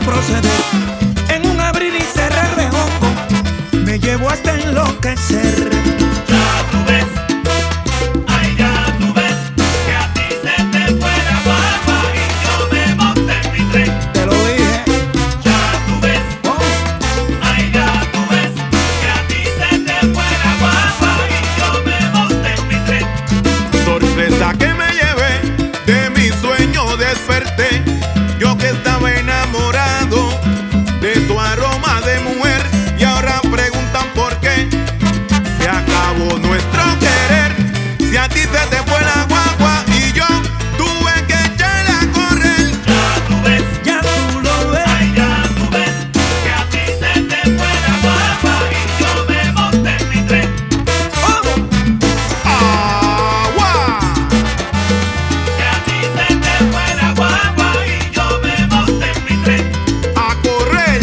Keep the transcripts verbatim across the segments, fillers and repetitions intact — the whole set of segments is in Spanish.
proceder. En un abrir y cerrar de ojos me llevo hasta enloquecer. Ya tú ves, ay ya tú ves, que a ti se te fue la guagua y yo me monté en mi tren. Te lo dije. Ya tú ves, Oh, ay ya tú ves, que a ti se te fue la guagua y yo me monté en mi tren. Sorpresa que me llevé, de mi sueño desperté. Yo que estaba enamorado de su aroma de mujer, y ahora preguntan por qué se acabó nuestro querer. Si a ti se te fue la guagua y yo tuve que echarla a correr. Ya tú ves, ya tú lo ves. ay ya tú ves, que a ti se te fue la guagua y yo me monté en mi tren. Oh, ¡Agua! Que a ti se te fue la guagua y yo me monté en mi tren. ¡A correr!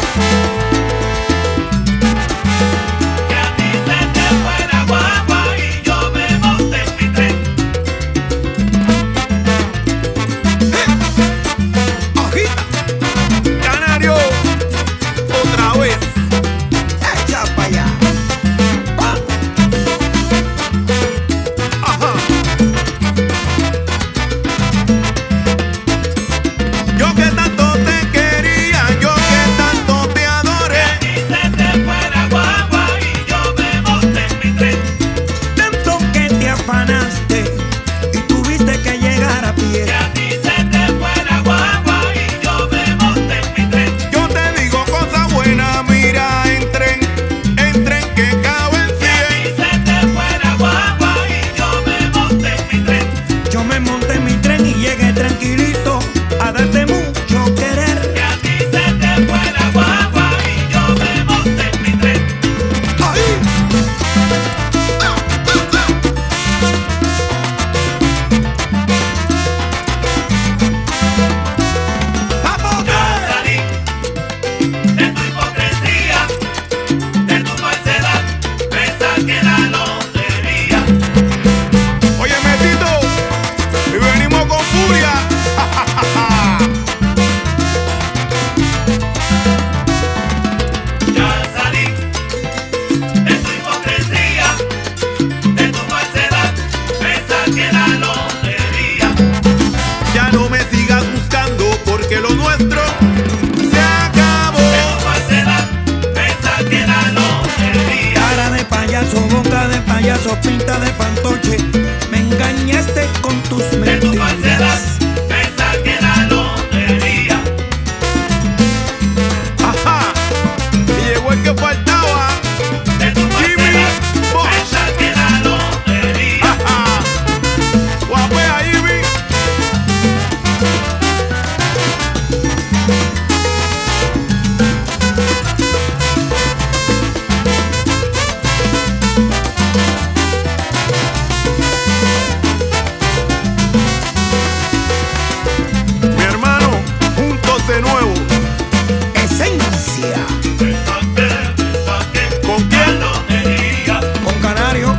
Que a ti se te fue la guagua y yo me monté en mi tren. agita, ¡Canario! ¡Otra vez! echa pa' allá. Oh, Ajá. Yo que tanto te quería, yo que tanto te adoré. Y se te fue la guagua y yo me monté en mi tren. tanto que te afanaste y tuviste que llegar a Que pie. a ti se te fue la guagua y yo me monté en mi tren. Yo te digo cosa buena, mira, entren, entren que caben Que a ti cien. se te fue la guagua y yo me monté en mi tren. Yo me monté en mi tren y llegué tranquilito a darte mucho querer. Que a ti se te fue la guagua y yo me monté en mi tren. Ahí. ¡Vamos! Ya salí de tu hipocresía, de tu falsedad, me saqué la lotería. Oye, Metito, y venimos con furia. Ya salí de tu hipocresía, de tu falsedad, me saqué la lotería. Ya no me sigas buscando porque lo nuestro se acabó. De tu falsedad, me saqué la lotería. Cara de payaso, boca de payaso, pinta de fantoche. Me engañaste con tus De tu falsedad, mentiras. me saqué la lotería. Ajá. Y llegó el que faltaba. De tu falsedad, me Bosch. saqué la lotería. Ajá. Guapea, Ivy. Mi hermano, juntos de nuevo. Esencia Me saqué, me saqué ¿Con la quién? lotería. con Canario.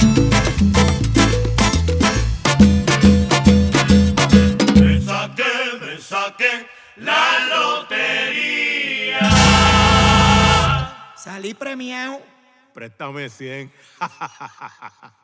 Me saqué, me saqué la lotería. Salí premiado. Préstame cien.